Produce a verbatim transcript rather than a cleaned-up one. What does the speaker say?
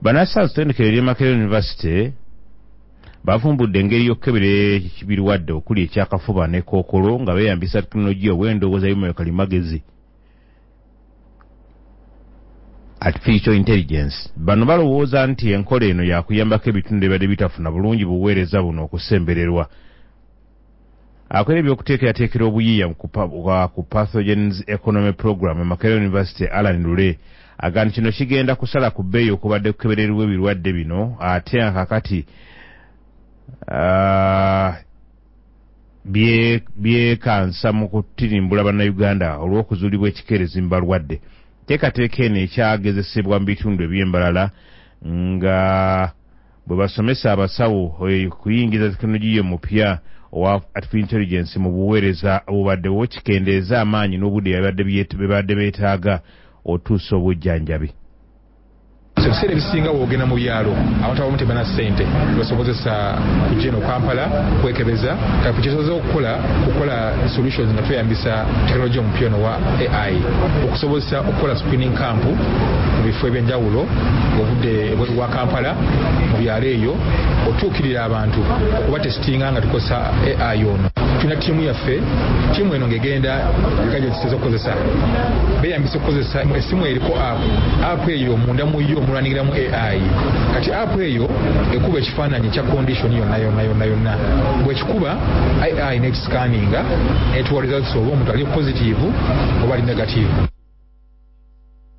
Banasa sitendekero lya Makerere University bavumbudde engeri y'okkebera ekibirwadde okuli ekyakafuba ne kookolo nga beeyambisa tekinologiya obw'endowooza y'omwoyo kalimagezi artificial intelligence. Bano balowooza nti enkola eno yakuyambako ebitundu ebadde bitafuna bulungi buweereza buno okusembererwa. Akola ebyokuteekerateekera obuyiiya ku Pathogens Economy Program e Makerere University, Alan Lule aga nti kino kigenda kusala ku bbeeyi okubadde kukebererwa ebirwadde bino ate akakati uh, byekansa mu kutirimbula bannayuganda olw'okuzuulibwa ekikeerezi mu balwadde. Teekateeka eno ekyagezesebwa mu bitundu eby'embalala nga bwe basomesa abasawo kuyingiza tekinologiya omupya owa artificial intelligence mu buweereza obubadde bukikendeeza amaanyi n'obudde babadde beetaaga otuusa obujjanjabi. Ebiseera ebisinga wogenda mu byalo abantu abamu tebana ssente basobozesa kujja eno Kampala kwekebeza kati kyetusoboza okukola kukola solutions nga tweyambisa tekinologiya omupya ono wa A I okusobozesa okukola screening camp mu bifo ebyenjawulo obudde bwa Kampala mu byalo eyo otuukirira abantu okuba testinga nga tukozesa A I ono. Tulina ttiimu yaffe, ttiimu eno ng'egenda ekajja kiseza okukozesa beeyambisa okukozesa essimu eriko app app eyo munda mu yo mulwanigiramu A I kati app eyo ekuba ekifaananyi ekya condition yonna yonna yonna yonna bw'ekikuba A I n'ekisikaninga netuwaliza oba omuntu ali positive oba ali negative.